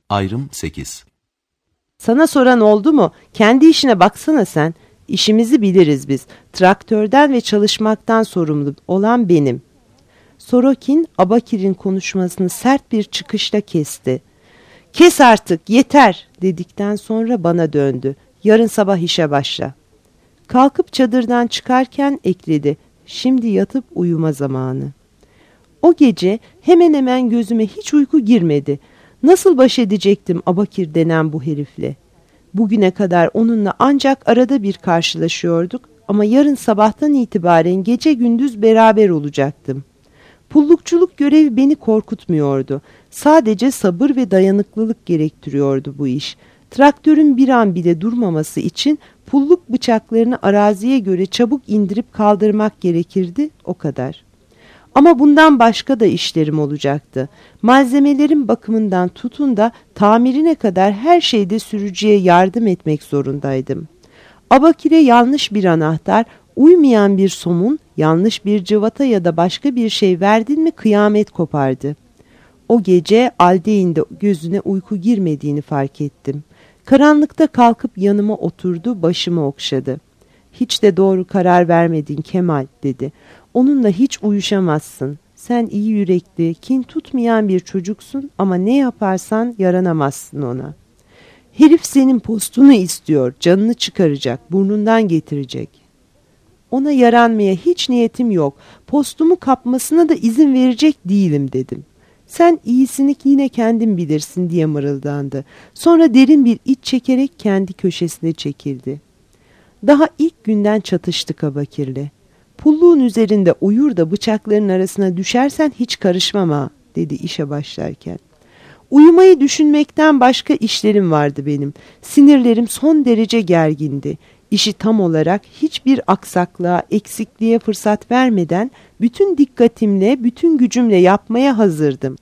Ayrım 8. Sana soran oldu mu? Kendi işine baksana sen. İşimizi biliriz biz. Traktörden ve çalışmaktan sorumlu olan benim. Sorokin, Abakir'in konuşmasını sert bir çıkışla kesti. Kes artık, yeter dedikten sonra bana döndü. Yarın sabah işe başla. Kalkıp çadırdan çıkarken ekledi. Şimdi yatıp uyuma zamanı. O gece hemen hemen gözüme hiç uyku girmedi. Nasıl baş edecektim Abakir denen bu herifle? Bugüne kadar onunla ancak arada bir karşılaşıyorduk ama yarın sabahtan itibaren gece gündüz beraber olacaktım. Pullukçuluk görevi beni korkutmuyordu. Sadece sabır ve dayanıklılık gerektiriyordu bu iş. Traktörün bir an bile durmaması için pulluk bıçaklarını araziye göre çabuk indirip kaldırmak gerekirdi, o kadar. Ama bundan başka da işlerim olacaktı. Malzemelerin bakımından tutun da tamirine kadar her şeyde sürücüye yardım etmek zorundaydım. Abakir'e yanlış bir anahtar, uymayan bir somun, yanlış bir cıvata ya da başka bir şey verdin mi kıyamet kopardı. O gece Aldeğin'de gözüne uyku girmediğini fark ettim. Karanlıkta kalkıp yanıma oturdu, başımı okşadı. Hiç de doğru karar vermedin Kemal dedi. Onunla hiç uyuşamazsın. Sen iyi yürekli, kin tutmayan bir çocuksun ama ne yaparsan yaranamazsın ona. Herif senin postunu istiyor, canını çıkaracak, burnundan getirecek. Ona yaranmaya hiç niyetim yok. Postumu kapmasına da izin verecek değilim dedim. Sen iyisini yine kendin bilirsin diye mırıldandı. Sonra derin bir iç çekerek kendi köşesine çekildi. Daha ilk günden çatıştık Abakir'le. Pulluğun üzerinde uyur da bıçakların arasına düşersen hiç karışmam ha, dedi işe başlarken. Uyumayı düşünmekten başka işlerim vardı benim. Sinirlerim son derece gergindi. İşi tam olarak hiçbir aksaklığa, eksikliğe fırsat vermeden bütün dikkatimle, bütün gücümle yapmaya hazırdım.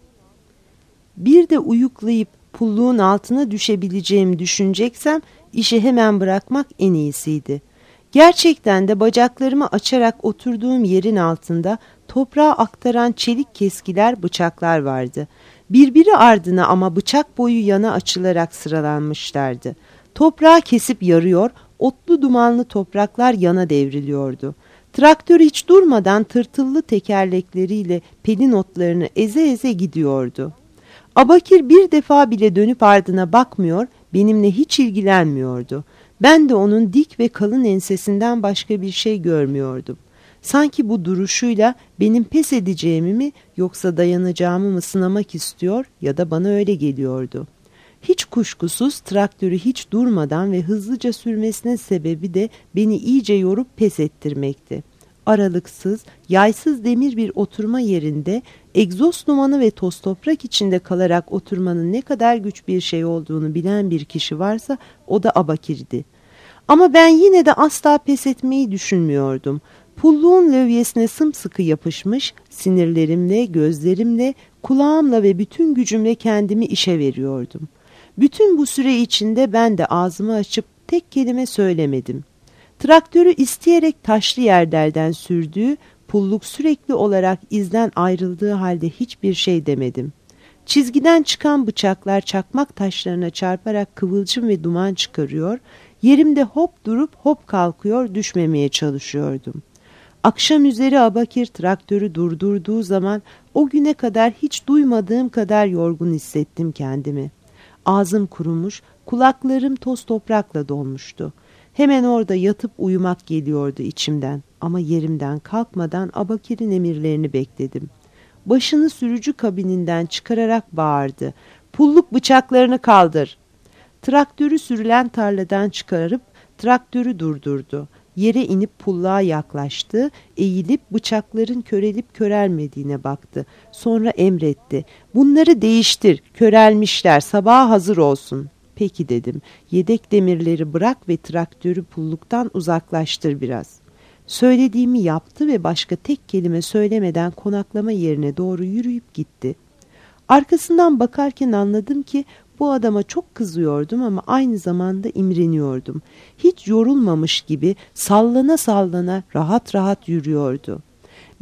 Bir de uyuklayıp pulluğun altına düşebileceğimi düşüneceksem işi hemen bırakmak en iyisiydi. Gerçekten de bacaklarımı açarak oturduğum yerin altında toprağa aktaran çelik keskiler, bıçaklar vardı. Birbiri ardına ama bıçak boyu yana açılarak sıralanmışlardı. Toprağı kesip yarıyor, otlu dumanlı topraklar yana devriliyordu. Traktör hiç durmadan tırtıllı tekerlekleriyle pelin otlarını eze eze gidiyordu. Abakir bir defa bile dönüp ardına bakmıyor, benimle hiç ilgilenmiyordu. Ben de onun dik ve kalın ensesinden başka bir şey görmüyordum. Sanki bu duruşuyla benim pes edeceğimi mi yoksa dayanacağımı mı sınamak istiyor ya da bana öyle geliyordu. Hiç kuşkusuz traktörü hiç durmadan ve hızlıca sürmesinin sebebi de beni iyice yorup pes ettirmekti. Aralıksız, yaysız demir bir oturma yerinde egzoz dumanı ve toz toprak içinde kalarak oturmanın ne kadar güç bir şey olduğunu bilen bir kişi varsa o da Abakir'di. Ama ben yine de asla pes etmeyi düşünmüyordum. Pulluğun lövyesine sımsıkı yapışmış, sinirlerimle, gözlerimle, kulağımla ve bütün gücümle kendimi işe veriyordum. Bütün bu süre içinde ben de ağzımı açıp tek kelime söylemedim. Traktörü isteyerek taşlı yerlerden sürdüğü, pulluk sürekli olarak izden ayrıldığı halde hiçbir şey demedim. Çizgiden çıkan bıçaklar çakmak taşlarına çarparak kıvılcım ve duman çıkarıyor, yerimde hop durup hop kalkıyor, düşmemeye çalışıyordum. Akşam üzeri Abakir traktörü durdurduğu zaman o güne kadar hiç duymadığım kadar yorgun hissettim kendimi. Ağzım kurumuş, kulaklarım toz toprakla dolmuştu. Hemen orada yatıp uyumak geliyordu içimden ama yerimden kalkmadan Abakir'in emirlerini bekledim. Başını sürücü kabininden çıkararak bağırdı. Pulluk bıçaklarını kaldır. Traktörü sürülen tarladan çıkarıp traktörü durdurdu. Yere inip pulluğa yaklaştı, eğilip bıçakların körelip körelmediğine baktı. Sonra emretti. Bunları değiştir, körelmişler, sabaha hazır olsun. Peki dedim, yedek demirleri bırak ve traktörü pulluktan uzaklaştır biraz. Söylediğimi yaptı ve başka tek kelime söylemeden konaklama yerine doğru yürüyüp gitti. Arkasından bakarken anladım ki bu adama çok kızıyordum ama aynı zamanda imreniyordum. Hiç yorulmamış gibi sallana sallana rahat rahat yürüyordu.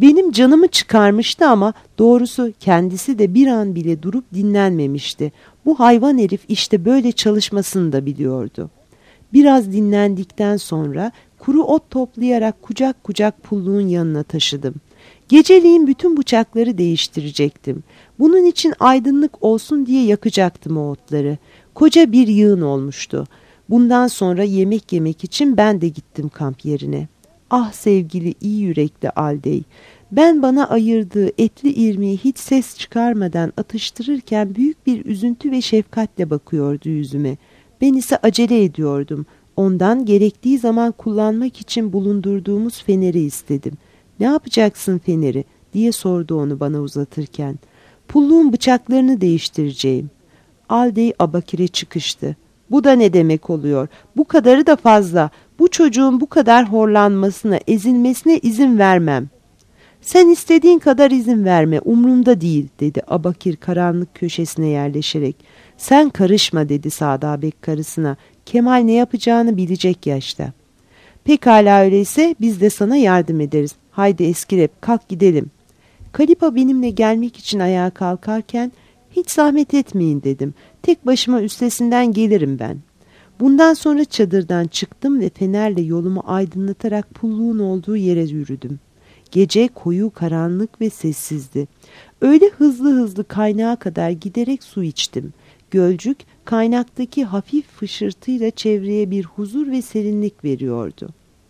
Benim canımı çıkarmıştı ama doğrusu kendisi de bir an bile durup dinlenmemişti. Bu hayvan herif işte böyle çalışmasını da biliyordu. Biraz dinlendikten sonra kuru ot toplayarak kucak kucak pulluğun yanına taşıdım. Geceliğin bütün bıçakları değiştirecektim. Bunun için aydınlık olsun diye yakacaktım o otları. Koca bir yığın olmuştu. Bundan sonra yemek yemek için ben de gittim kamp yerine. Ah sevgili iyi yürekli Aldey. Ben bana ayırdığı etli irmiği hiç ses çıkarmadan atıştırırken büyük bir üzüntü ve şefkatle bakıyordu yüzüme. Ben ise acele ediyordum. Ondan gerektiği zaman kullanmak için bulundurduğumuz feneri istedim. Ne yapacaksın feneri diye sordu onu bana uzatırken. Pulluğun bıçaklarını değiştireceğim. Aldey Abakir'e çıkıştı. Bu da ne demek oluyor? Bu kadarı da fazla. Bu çocuğun bu kadar horlanmasına, ezilmesine izin vermem. Sen istediğin kadar izin verme, umrumda değil dedi Abakir karanlık köşesine yerleşerek. Sen karışma dedi Sadabek karısına. Kemal ne yapacağını bilecek yaşta. Pekala öyleyse biz de sana yardım ederiz. Haydi Eskirep kalk gidelim. Kalipa benimle gelmek için ayağa kalkarken hiç zahmet etmeyin dedim. Tek başıma üstesinden gelirim ben. Bundan sonra çadırdan çıktım ve fenerle yolumu aydınlatarak pulluğun olduğu yere yürüdüm. Gece koyu, karanlık ve sessizdi. Öyle hızlı kaynağa kadar giderek su içtim. Gölcük kaynaktaki hafif fışırtıyla çevreye bir huzur ve serinlik veriyordu.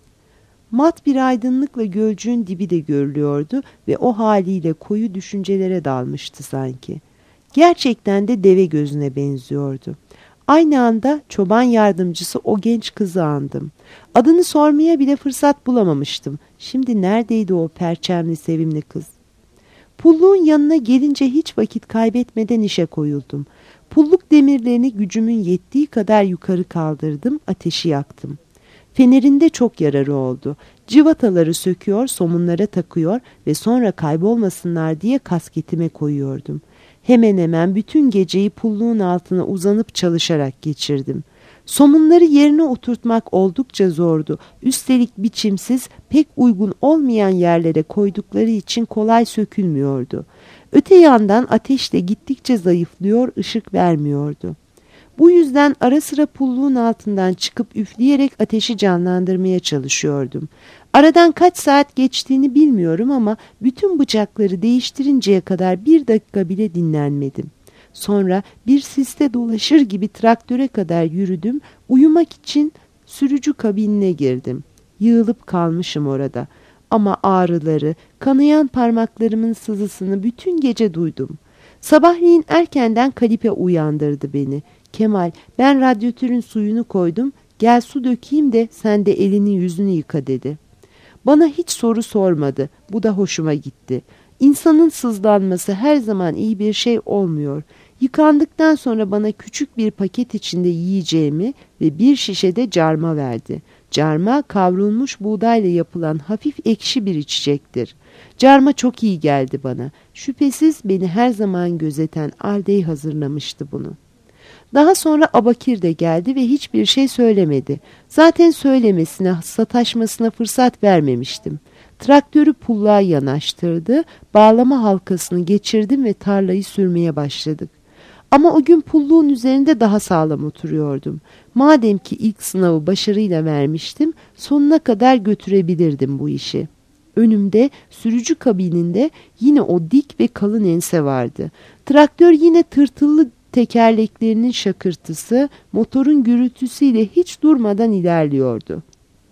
Mat bir aydınlıkla gölcüğün dibi de görülüyordu ve o haliyle koyu düşüncelere dalmıştı sanki. Gerçekten de deve gözüne benziyordu. Aynı anda çoban yardımcısı o genç kızı andım. Adını sormaya bile fırsat bulamamıştım. Şimdi neredeydi o perçemli sevimli kız? Pulluğun yanına gelince hiç vakit kaybetmeden işe koyuldum. Pulluk demirlerini gücümün yettiği kadar yukarı kaldırdım, ateşi yaktım. Fenerinde çok yararı oldu. Civataları söküyor, somunlara takıyor ve sonra kaybolmasınlar diye kasketime koyuyordum. Hemen hemen bütün geceyi pulluğun altına uzanıp çalışarak geçirdim. Somunları yerine oturtmak oldukça zordu. Üstelik biçimsiz, pek uygun olmayan yerlere koydukları için kolay sökülmüyordu. Öte yandan ateş de gittikçe zayıflıyor, ışık vermiyordu. Bu yüzden ara sıra pulluğun altından çıkıp üfleyerek ateşi canlandırmaya çalışıyordum. Aradan kaç saat geçtiğini bilmiyorum ama bütün bıçakları değiştirinceye kadar bir dakika bile dinlenmedim. Sonra bir siste dolaşır gibi traktöre kadar yürüdüm, uyumak için sürücü kabinine girdim. Yığılıp kalmışım orada ama ağrıları, kanayan parmaklarımın sızısını bütün gece duydum. Sabahleyin erkenden Kalipe uyandırdı beni. Kemal, ben radyatörün suyunu koydum, gel su dökeyim de sen de elini yüzünü yıka dedi. Bana hiç soru sormadı, bu da hoşuma gitti. İnsanın sızlanması her zaman iyi bir şey olmuyor. Yıkandıktan sonra bana küçük bir paket içinde yiyeceğimi ve bir şişe de carma verdi. Carma kavrulmuş buğdayla yapılan hafif ekşi bir içecektir. Carma çok iyi geldi bana. Şüphesiz beni her zaman gözeten Aldey hazırlamıştı bunu. Daha sonra Abakir de geldi ve hiçbir şey söylemedi. Zaten söylemesine, sataşmasına fırsat vermemiştim. Traktörü pulluğa yanaştırdı, bağlama halkasını geçirdim ve tarlayı sürmeye başladık. Ama o gün pulluğun üzerinde daha sağlam oturuyordum. Madem ki ilk sınavı başarıyla vermiştim, sonuna kadar götürebilirdim bu işi. Önümde, sürücü kabininde yine o dik ve kalın ense vardı. Traktör yine tırtıllı tekerleklerinin şakırtısı, motorun gürültüsüyle hiç durmadan ilerliyordu.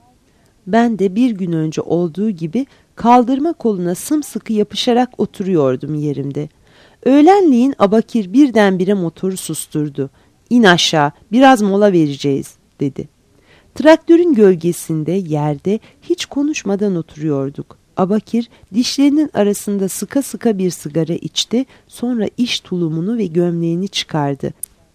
Ben de bir gün önce olduğu gibi kaldırma koluna sımsıkı yapışarak oturuyordum yerimde. Öğlenleyin Abakir birdenbire motoru susturdu. "İn aşağı, biraz mola vereceğiz," dedi. Traktörün gölgesinde, yerde hiç konuşmadan oturuyorduk. Abakir dişlerinin arasında sıka sıka bir sigara içti, sonra iş tulumunu ve gömleğini çıkardı.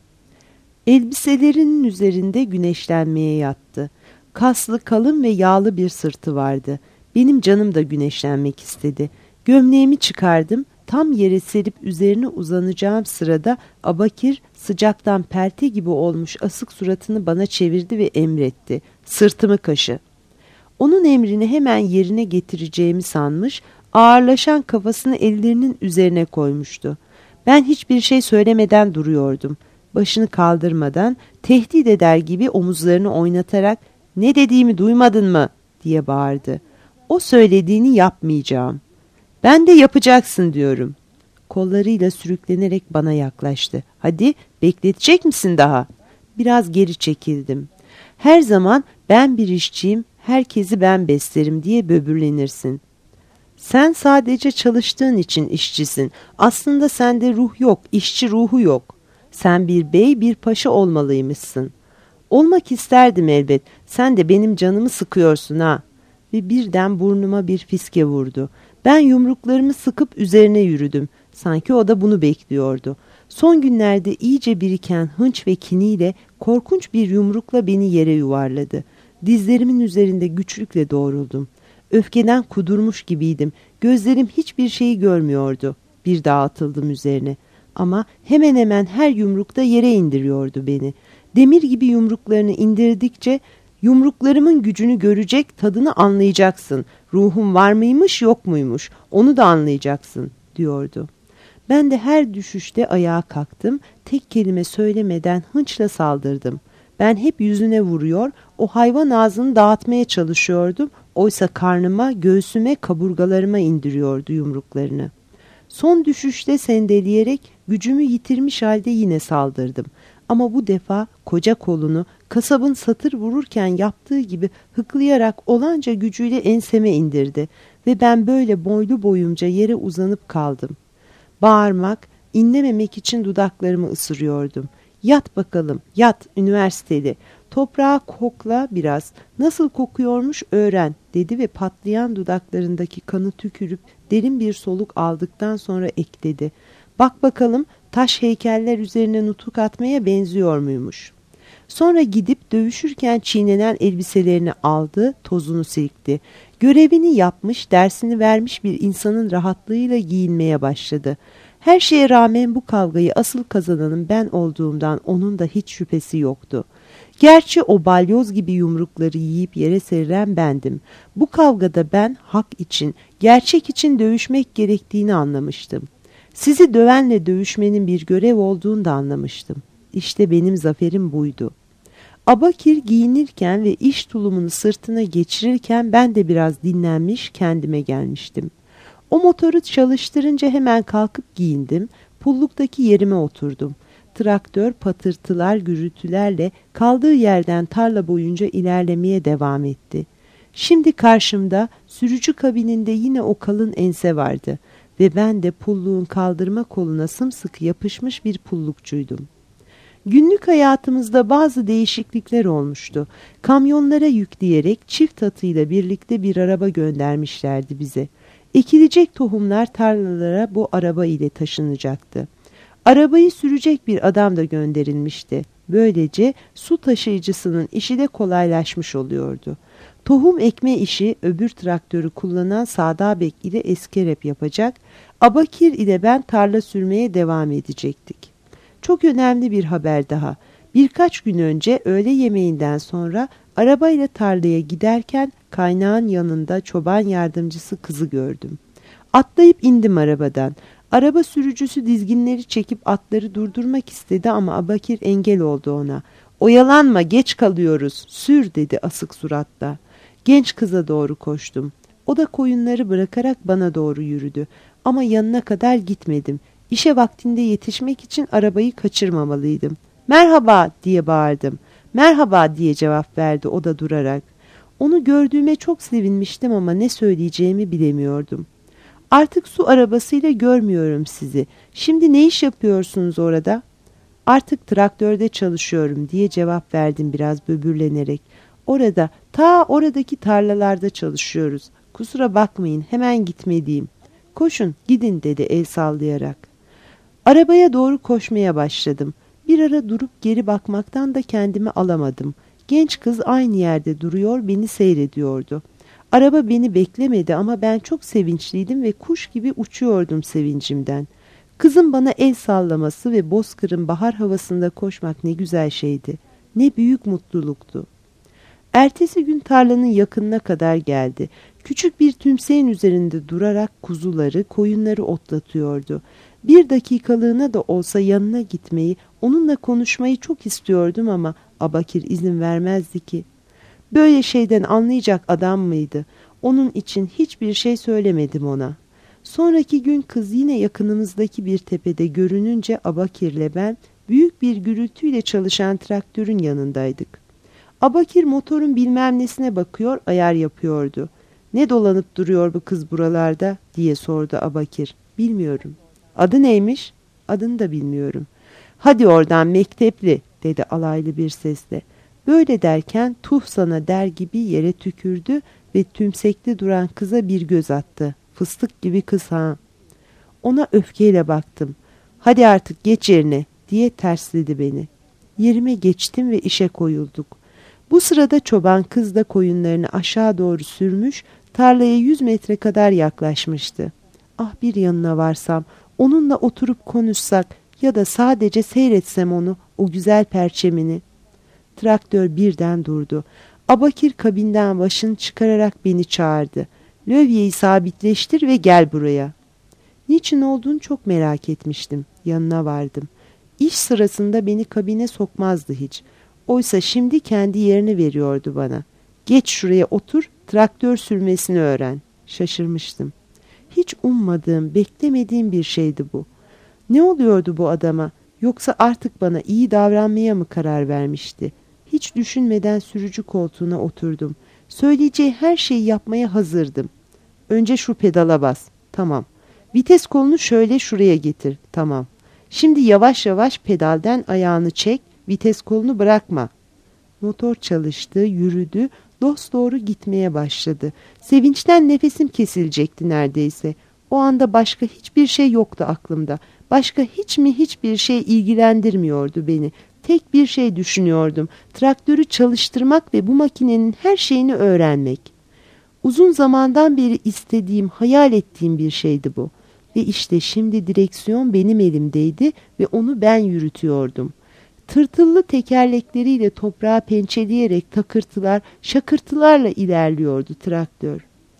Elbiselerinin üzerinde güneşlenmeye yattı. Kaslı, kalın ve yağlı bir sırtı vardı. Benim canım da güneşlenmek istedi. Gömleğimi çıkardım. Tam yere serip üzerine uzanacağım sırada Abakir sıcaktan pelte gibi olmuş asık suratını bana çevirdi ve emretti. "Sırtımı kaşı." Onun emrini hemen yerine getireceğimi sanmış Ağırlaşan kafasını ellerinin üzerine koymuştu. Ben hiçbir şey söylemeden duruyordum. Başını kaldırmadan, tehdit eder gibi omuzlarını oynatarak "Ne dediğimi duymadın mı?" diye bağırdı. "O söylediğini yapmayacağım." "Ben de yapacaksın diyorum." Kollarıyla sürüklenerek bana yaklaştı. "Hadi, bekletecek misin daha?" Biraz geri çekildim. "Her zaman ben bir işçiyim, herkesi ben beslerim diye böbürlenirsin. Sen sadece çalıştığın için işçisin. Aslında sende ruh yok, işçi ruhu yok. Sen bir bey, bir paşa olmalıymışsın." "Olmak isterdim elbet. Sen de benim canımı sıkıyorsun ha." Ve birden burnuma bir fiske vurdu. Ben yumruklarımı sıkıp üzerine yürüdüm. Sanki o da bunu bekliyordu. Son günlerde iyice biriken hınç ve kiniyle korkunç bir yumrukla beni yere yuvarladı. Dizlerimin üzerinde güçlükle doğruldum. Öfkeden kudurmuş gibiydim. Gözlerim hiçbir şeyi görmüyordu. Bir daha atıldım üzerine. Ama hemen hemen her yumrukta yere indiriyordu beni. Demir gibi yumruklarını indirdikçe "Yumruklarımın gücünü görecek, tadını anlayacaksın. Ruhum var mıymış, yok muymuş, onu da anlayacaksın," diyordu. Ben de her düşüşte ayağa kalktım, tek kelime söylemeden hınçla saldırdım. Ben hep yüzüne vuruyor, o hayvan ağzını dağıtmaya çalışıyordum. Oysa karnıma, göğsüme, kaburgalarıma indiriyordu yumruklarını. Son düşüşte sendeleyerek gücümü yitirmiş halde yine saldırdım. Ama bu defa koca kolunu kasabın satır vururken yaptığı gibi hıklayarak olanca gücüyle enseme indirdi ve ben böyle boylu boyunca yere uzanıp kaldım. Bağırmak, inlememek için dudaklarımı ısırıyordum. "Yat bakalım, yat üniversiteli. Toprağa kokla biraz. Nasıl kokuyormuş öğren," dedi ve patlayan dudaklarındaki kanı tükürüp derin bir soluk aldıktan sonra ekledi. "Bak bakalım taş heykeller üzerine nutuk atmaya benziyor muymuş?" Sonra gidip dövüşürken çiğnenen elbiselerini aldı, tozunu silkti. Görevini yapmış, dersini vermiş bir insanın rahatlığıyla giyinmeye başladı. Her şeye rağmen bu kavgayı asıl kazananın ben olduğumdan onun da hiç şüphesi yoktu. Gerçi o balyoz gibi yumrukları yiyip yere serilen bendim. Bu kavgada ben hak için, gerçek için dövüşmek gerektiğini anlamıştım. Sizi dövenle dövüşmenin bir görev olduğunu da anlamıştım. İşte benim zaferim buydu. Abakir giyinirken ve iş tulumunu sırtına geçirirken ben de biraz dinlenmiş, kendime gelmiştim. O motoru çalıştırınca hemen kalkıp giyindim, pulluktaki yerime oturdum. Traktör patırtılar, gürültülerle kaldığı yerden tarla boyunca ilerlemeye devam etti. Şimdi karşımda sürücü kabininde yine o kalın ense vardı ve ben de pulluğun kaldırma koluna sımsıkı yapışmış bir pullukçuydum. Günlük hayatımızda bazı değişiklikler olmuştu. Kamyonlara yükleyerek çift atıyla birlikte bir araba göndermişlerdi bize. Ekilecek tohumlar tarlalara bu araba ile taşınacaktı. Arabayı sürecek bir adam da gönderilmişti. Böylece su taşıyıcısının işi de kolaylaşmış oluyordu. Tohum ekme işi öbür traktörü kullanan Sadabek ile Eskerep yapacak, Abakir ile ben tarla sürmeye devam edecektik. Çok önemli bir haber daha. Birkaç gün önce öğle yemeğinden sonra arabayla tarlaya giderken kaynağın yanında çoban yardımcısı kızı gördüm. Atlayıp indim arabadan. Araba sürücüsü dizginleri çekip atları durdurmak istedi ama Abakir engel oldu ona. "Oyalanma, geç kalıyoruz, sür," dedi asık suratla. Genç kıza doğru koştum. O da koyunları bırakarak bana doğru yürüdü. Ama yanına kadar gitmedim. İşe vaktinde yetişmek için arabayı kaçırmamalıydım. "Merhaba," diye bağırdım. "Merhaba," diye cevap verdi o da durarak. Onu gördüğüme çok sevinmiştim ama ne söyleyeceğimi bilemiyordum. "Artık su arabasıyla görmüyorum sizi. Şimdi ne iş yapıyorsunuz orada?" "Artık traktörde çalışıyorum," diye cevap verdim biraz böbürlenerek. Oradaki tarlalarda çalışıyoruz. Kusura bakmayın, hemen gitmeliyim." "Koşun, gidin," dedi el sallayarak. Arabaya doğru koşmaya başladım. Bir ara durup geri bakmaktan da kendimi alamadım. Genç kız aynı yerde duruyor, beni seyrediyordu. Araba beni beklemedi ama ben çok sevinçliydim ve kuş gibi uçuyordum sevincimden. Kızın bana el sallaması ve bozkırın bahar havasında koşmak ne güzel şeydi. Ne büyük mutluluktu. Ertesi gün tarlanın yakınına kadar geldi. Küçük bir tümseyin üzerinde durarak kuzuları, koyunları otlatıyordu. Bir dakikalığına da olsa yanına gitmeyi, onunla konuşmayı çok istiyordum ama Abakir izin vermezdi ki. Böyle şeyden anlayacak adam mıydı? Onun için hiçbir şey söylemedim ona. Sonraki gün kız yine yakınımızdaki bir tepede görününce Abakir'le ben büyük bir gürültüyle çalışan traktörün yanındaydık. Abakir motorun bilmem nesine bakıyor, ayar yapıyordu. "Ne dolanıp duruyor bu kız buralarda?" diye sordu Abakir. "Bilmiyorum." "Adı neymiş?" "Adını da bilmiyorum." "Hadi oradan mektepli," dedi alaylı bir sesle. Böyle derken tuh sana der gibi yere tükürdü ve tümsekli duran kıza bir göz attı. "Fıstık gibi kız ha." Ona öfkeyle baktım. "Hadi artık geç yerine," diye tersledi beni. Yerime geçtim ve işe koyulduk. Bu sırada çoban kız da koyunlarını aşağı doğru sürmüş, tarlaya 100 metre kadar yaklaşmıştı. Ah, bir yanına varsam, onunla oturup konuşsak ya da sadece seyretsem onu, o güzel perçemini. Traktör birden durdu. Abakir kabinden başını çıkararak beni çağırdı. "Lövyeyi sabitleştir ve gel buraya." Niçin olduğunu çok merak etmiştim. Yanına vardım. İş sırasında beni kabine sokmazdı hiç. Oysa şimdi kendi yerini veriyordu bana. "Geç şuraya otur, traktör sürmesini öğren." Şaşırmıştım. Hiç ummadığım, beklemediğim bir şeydi bu. Ne oluyordu bu adama? Yoksa artık bana iyi davranmaya mı karar vermişti? Hiç düşünmeden sürücü koltuğuna oturdum. Söyleyeceği her şeyi yapmaya hazırdım. "Önce şu pedala bas." "Tamam." "Vites kolunu şöyle şuraya getir." "Tamam." "Şimdi yavaş yavaş pedalden ayağını çek, vites kolunu bırakma." Motor çalıştı, yürüdü, dosdoğru gitmeye başladı. Sevinçten nefesim kesilecekti neredeyse. O anda başka hiçbir şey yoktu aklımda. Başka hiçbir şey ilgilendirmiyordu beni. Tek bir şey düşünüyordum. Traktörü çalıştırmak ve bu makinenin her şeyini öğrenmek. Uzun zamandan beri istediğim, hayal ettiğim bir şeydi bu. Ve işte şimdi direksiyon benim elimdeydi ve onu ben yürütüyordum. Tırtıllı tekerlekleriyle toprağı pençeleyerek takırtılar, şakırtılarla ilerliyordu traktör.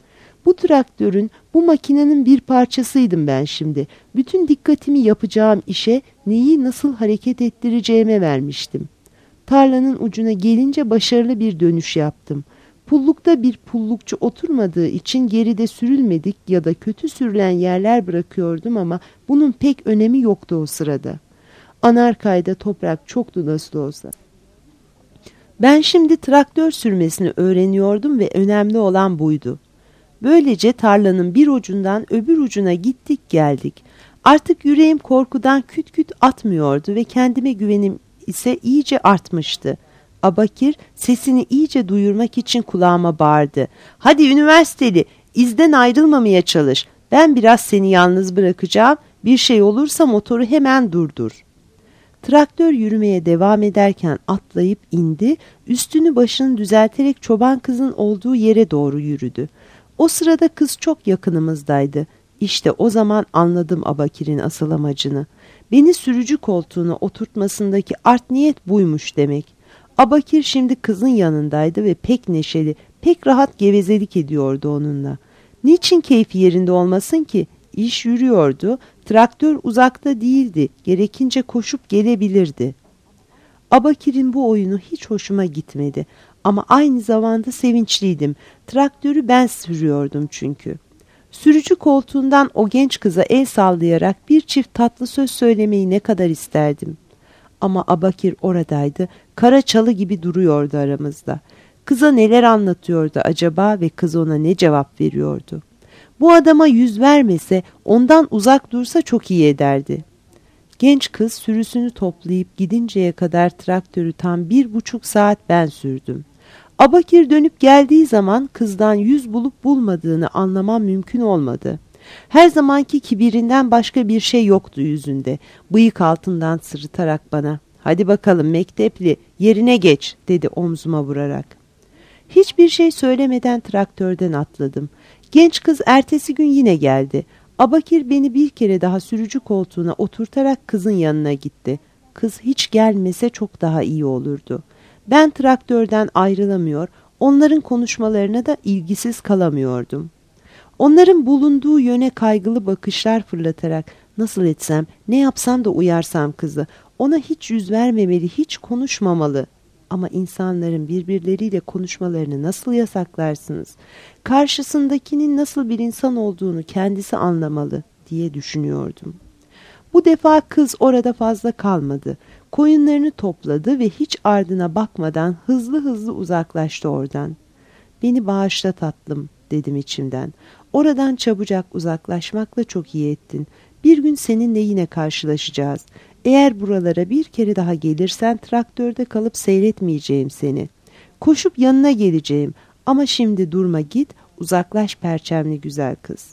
Bu traktörün, bu makinenin bir parçasıydım ben şimdi. Bütün dikkatimi yapacağım işe, neyi nasıl hareket ettireceğime vermiştim. Tarlanın ucuna gelince başarılı bir dönüş yaptım. Pullukta bir pullukçu oturmadığı için geride sürülmedik ya da kötü sürülen yerler bırakıyordum ama bunun pek önemi yoktu o sırada. Anarkayda toprak çoktu nasıl olsa. Ben şimdi traktör sürmesini öğreniyordum ve önemli olan buydu. Böylece tarlanın bir ucundan öbür ucuna gittik geldik. Artık yüreğim korkudan küt küt atmıyordu ve kendime güvenim ise iyice artmıştı. Abakir sesini iyice duyurmak için kulağıma bağırdı. "Hadi üniversiteli, izden ayrılmamaya çalış. Ben biraz seni yalnız bırakacağım. Bir şey olursa motoru hemen durdur." Traktör yürümeye devam ederken atlayıp indi, üstünü başını düzelterek çoban kızın olduğu yere doğru yürüdü. O sırada kız çok yakınımızdaydı. İşte o zaman anladım Abakir'in asıl amacını. Beni sürücü koltuğuna oturtmasındaki art niyet buymuş demek. Abakir şimdi kızın yanındaydı ve pek neşeli, pek rahat gevezelik ediyordu onunla. Niçin keyfi yerinde olmasın ki? İş yürüyordu, traktör uzakta değildi, gerekince koşup gelebilirdi. Abakir'in bu oyunu hiç hoşuma gitmedi ama aynı zamanda sevinçliydim. Traktörü ben sürüyordum çünkü. Sürücü koltuğundan o genç kıza el sallayarak bir çift tatlı söz söylemeyi ne kadar isterdim. Ama Abakir oradaydı, kara çalı gibi duruyordu aramızda. Kıza neler anlatıyordu acaba ve kız ona ne cevap veriyordu? Bu adama yüz vermese, ondan uzak dursa çok iyi ederdi. Genç kız sürüsünü toplayıp gidinceye kadar traktörü tam 1,5 saat ben sürdüm. Abakir dönüp geldiği zaman kızdan yüz bulup bulmadığını anlamam mümkün olmadı. Her zamanki kibirinden başka bir şey yoktu yüzünde. Bıyık altından sırıtarak bana, "Hadi bakalım mektepli, yerine geç," dedi omzuma vurarak. Hiçbir şey söylemeden traktörden atladım. Genç kız ertesi gün yine geldi. Abakir beni bir kere daha sürücü koltuğuna oturtarak kızın yanına gitti. Kız hiç gelmese çok daha iyi olurdu. Ben traktörden ayrılamıyor, Onların konuşmalarına da ilgisiz kalamıyordum. Onların bulunduğu yöne kaygılı bakışlar fırlatarak nasıl etsem, ne yapsam da uyarsam kızı, ona hiç yüz vermemeli, hiç konuşmamalı. Ama insanların birbirleriyle konuşmalarını nasıl yasaklarsınız? Karşısındakinin nasıl bir insan olduğunu kendisi anlamalı diye düşünüyordum. Bu defa kız orada fazla kalmadı. Koyunlarını topladı ve hiç ardına bakmadan hızlı hızlı uzaklaştı oradan. "Beni bağışla tatlım," dedim içimden. "Oradan çabucak uzaklaşmakla çok iyi ettin. Bir gün seninle yine karşılaşacağız. Eğer buralara bir kere daha gelirsen traktörde kalıp seyretmeyeceğim seni. Koşup yanına geleceğim ama şimdi durma, git, uzaklaş perçemli güzel kız."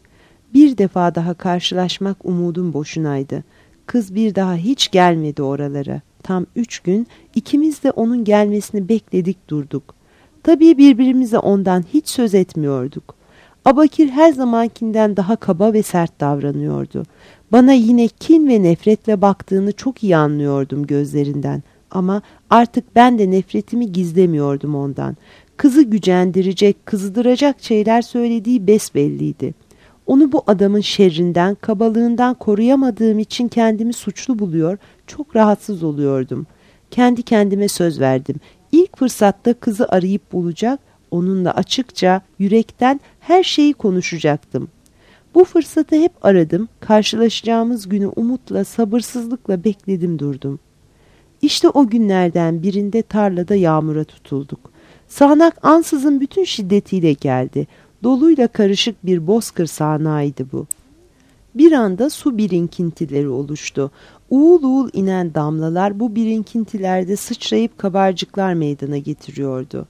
Bir defa daha karşılaşmak umudum boşunaydı. Kız bir daha hiç gelmedi oralara. Tam 3 gün ikimiz de onun gelmesini bekledik durduk. Tabii birbirimize ondan hiç söz etmiyorduk. Abakir her zamankinden daha kaba ve sert davranıyordu. Bana yine kin ve nefretle baktığını çok iyi anlıyordum gözlerinden. Ama artık ben de nefretimi gizlemiyordum ondan. Kızı gücendirecek, kızdıracak şeyler söylediği besbelliydi. Onu bu adamın şerrinden, kabalığından koruyamadığım için kendimi suçlu buluyor, çok rahatsız oluyordum. Kendi kendime söz verdim. İlk fırsatta kızı arayıp bulacak, onunla açıkça, yürekten her şeyi konuşacaktım. Bu fırsatı hep aradım, karşılaşacağımız günü umutla, sabırsızlıkla bekledim durdum. İşte o günlerden birinde tarlada yağmura tutulduk. Sağanak ansızın bütün şiddetiyle geldi. Doluyla karışık bir bozkır sağanağıydı bu. Bir anda su birikintileri oluştu. Uğul uğul inen damlalar bu birikintilerde sıçrayıp kabarcıklar meydana getiriyordu.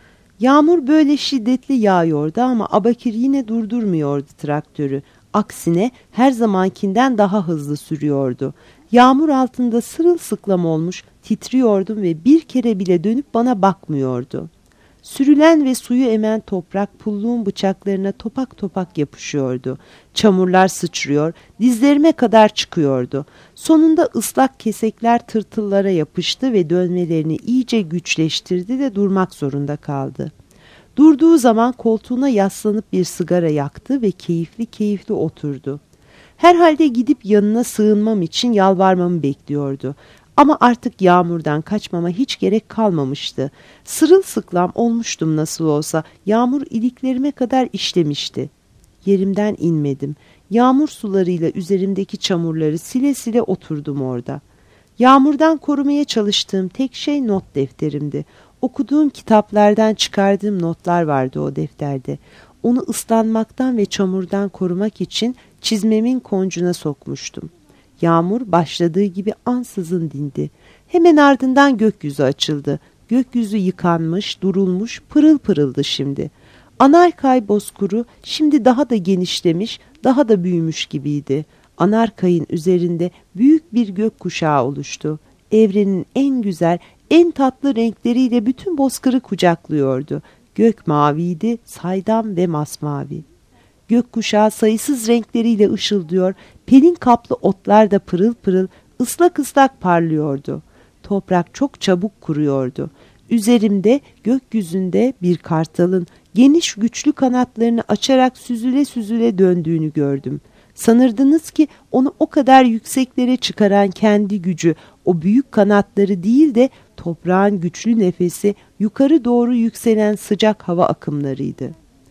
Yağmur böyle şiddetli yağıyordu ama Abakir yine durdurmuyordu traktörü. Aksine her zamankinden daha hızlı sürüyordu. Yağmur altında sırılsıklam olmuş, titriyordum ve bir kere bile dönüp bana bakmıyordu. Sürülen ve suyu emen toprak pulluğun bıçaklarına topak topak yapışıyordu. Çamurlar sıçrıyor, dizlerime kadar çıkıyordu. Sonunda ıslak kesekler tırtıllara yapıştı ve dönmelerini iyice güçleştirdi de durmak zorunda kaldı. Durduğu zaman koltuğuna yaslanıp bir sigara yaktı ve keyifli keyifli oturdu. Herhalde gidip yanına sığınmam için yalvarmamı bekliyordu. Ama artık yağmurdan kaçmama hiç gerek kalmamıştı. Sırılsıklam olmuştum nasıl olsa. Yağmur iliklerime kadar işlemişti. Yerimden inmedim. Yağmur sularıyla üzerimdeki çamurları sile sile oturdum orada. Yağmurdan korumaya çalıştığım tek şey not defterimdi. Okuduğum kitaplardan çıkardığım notlar vardı o defterde. Onu ıslanmaktan ve çamurdan korumak için çizmemin koncuna sokmuştum. Yağmur başladığı gibi ansızın dindi. Hemen ardından gökyüzü açıldı. Gökyüzü yıkanmış, durulmuş, pırıl pırıldı şimdi. Anarkay bozkuru şimdi daha da genişlemiş, daha da büyümüş gibiydi. Anarkay'ın üzerinde büyük bir gökkuşağı oluştu. Evrenin en güzel, en tatlı renkleriyle bütün bozkırı kucaklıyordu. Gök maviydi, saydam ve masmavi. Gökkuşağı sayısız renkleriyle ışıldıyor, pelin kaplı otlar da pırıl pırıl, ıslak ıslak parlıyordu. Toprak çok çabuk kuruyordu. Üzerimde, gökyüzünde bir kartalın geniş güçlü kanatlarını açarak süzüle süzüle döndüğünü gördüm. Sanırdınız ki onu o kadar yükseklere çıkaran kendi gücü, o büyük kanatları değil de toprağın güçlü nefesi, yukarı doğru yükselen sıcak hava akımlarıydı.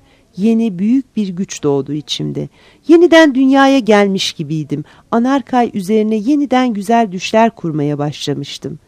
Yeni büyük bir güç doğdu içimde. Yeniden dünyaya gelmiş gibiydim. Anarkay üzerine yeniden güzel düşler kurmaya başlamıştım.